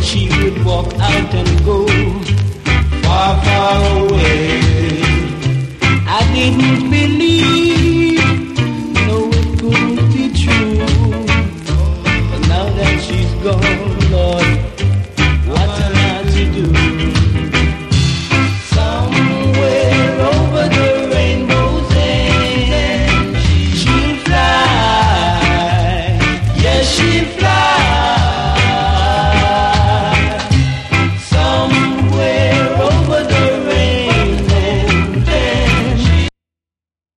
she would walk out and go far, far away. I didn't believe, no, it couldn't be true. But now that she's gone, Lord,